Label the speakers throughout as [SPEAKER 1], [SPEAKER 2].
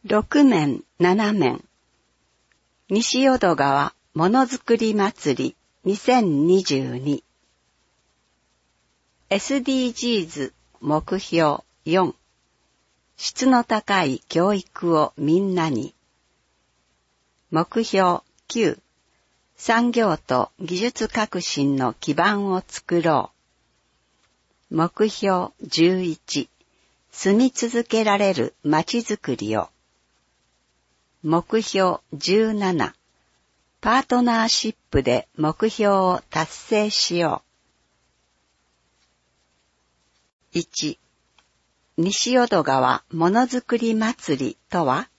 [SPEAKER 1] 6面7面西淀川ものづくり祭り2022 SDGs 目標4質の高い教育をみんなに目標9産業と技術革新の基盤を作ろう目標11住み続けられるまちづくりを目標17パートナーシップで目標を達成しよう。1. 西淀川ものづくり祭りとは、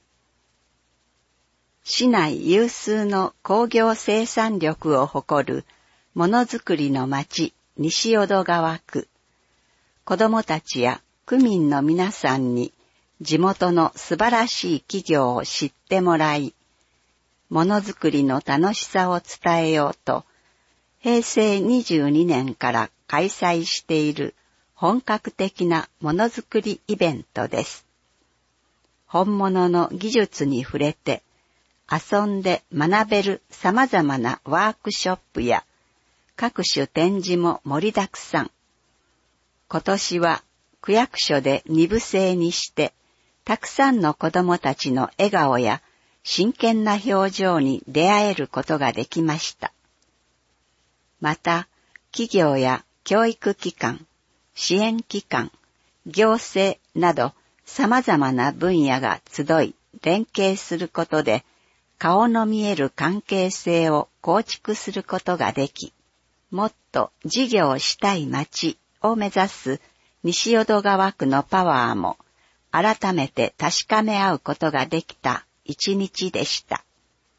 [SPEAKER 1] 市内有数の工業生産力を誇るものづくりの町西淀川区、子どもたちや区民の皆さんに地元の素晴らしい企業を知ってもらい、ものづくりの楽しさを伝えようと、平成22年から開催している本格的なものづくりイベントです。本物の技術に触れて、遊んで学べる様々なワークショップや各種展示も盛りだくさん。今年は区役所で2部制にして、たくさんの子どもたちの笑顔や真剣な表情に出会えることができました。また、企業や教育機関、支援機関、行政など様々な分野が集い連携することで顔の見える関係性を構築することができ、もっと事業したい街を目指す西淀川区のパワーも改めて確かめ合うことができた一日でした。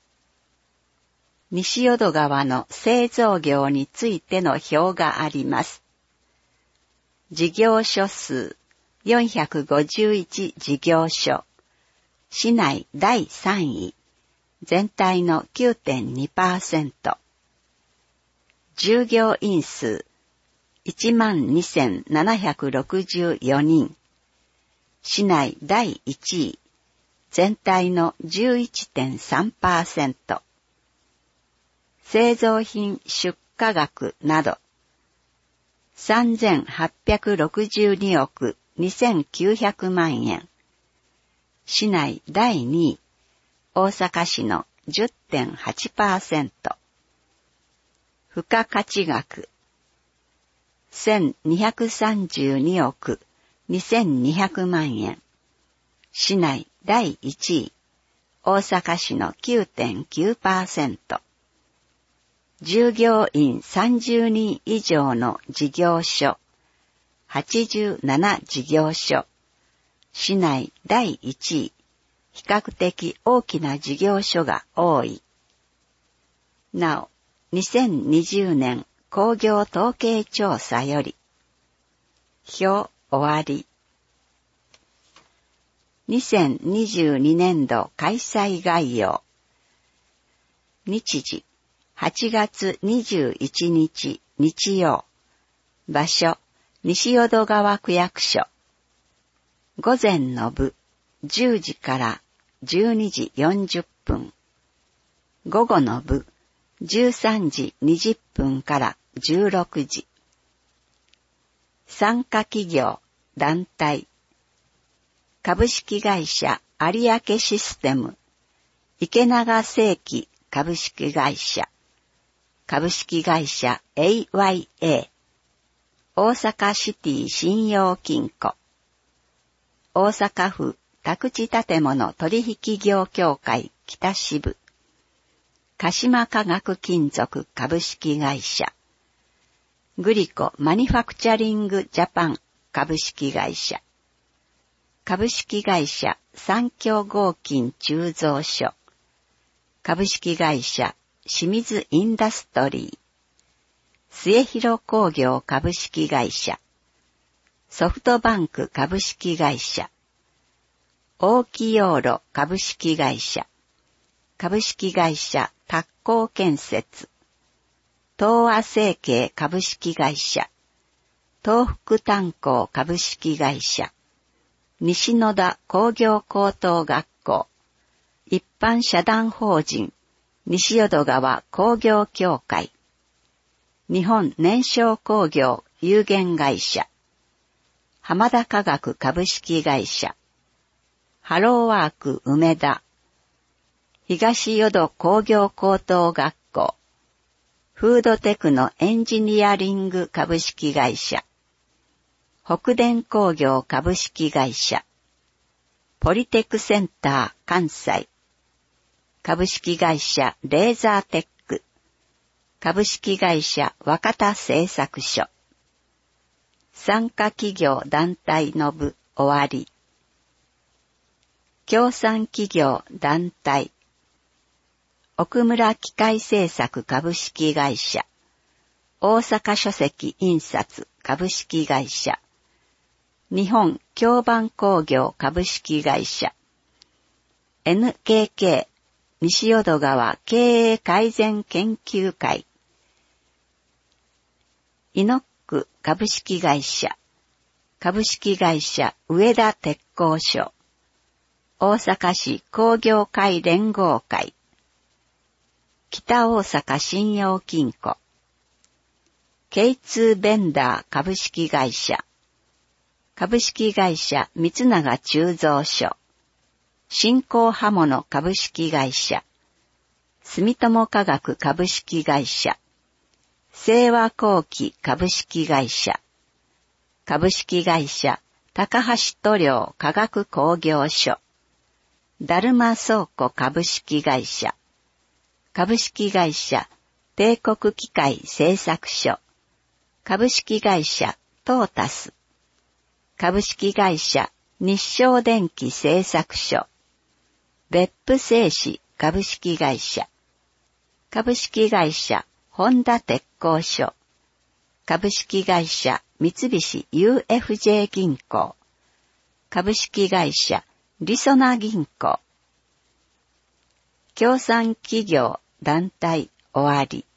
[SPEAKER 1] 西淀川の製造業についての表があります。事業所数451事業所、市内第3位、全体の 9.2%、従業員数12,764人、市内第1位、全体の 11.3%、製造品出荷額など、3,862億2,900万円、市内第2位、大阪市の 10.8%、付加価値額、1,232億2,200万円、市内第1位、大阪市の 9.9%、従業員30人以上の事業所、87事業所、市内第1位、比較的大きな事業所が多い。なお、2020年工業統計調査より、表終わり。2022年度開催概要。日時、8月21日日曜。場所、西淀川区役所。午前の部、10時から12時40分。午後の部、13時20分から16時。参加企業、団体。株式会社有明システム、池永精機株式会社、株式会社 AYA、大阪シティ信用金庫、大阪府宅地建物取引業協会北支部、鹿島化学金属株式会社、グリコマニファクチャリングジャパン株式会社、株式会社三協合金鋳造所、株式会社清水インダストリー、末広工業株式会社、ソフトバンク株式会社、大木養路株式会社、株式会社達工建設、東亜成形株式会社、東福炭鉱株式会社、 西野田工業高等学校、一般社団法人西淀川工業協会、日本燃焼工業有限会社、浜田化学株式会社、ハローワーク梅田、東淀工業高等学校、フードテクノエンジニアリング株式会社、北電工業株式会社、ポリテクセンター関西、株式会社レーザーテック、株式会社若田製作所、参加企業団体の部終わり、協賛企業団体、奥村機械製作株式会社、大阪書籍印刷株式会社、日本京阪工業株式会社、NKK 西淀川経営改善研究会、イノック株式会社、株式会社上田鉄工所、大阪市工業会連合会、北大阪信用金庫、K2 ベンダー株式会社、株式会社三永鋳造所、新興刃物株式会社、住友化学株式会社、清和工機株式会社、株式会社高橋塗料化学工業所、だるま倉庫株式会社、株式会社帝国機械製作所、株式会社トータス、株式会社日照電機製作所、別府製紙株式会社、株式会社本田鉄工所、株式会社三菱 UFJ 銀行、株式会社りそな銀行、協賛企業団体終わり。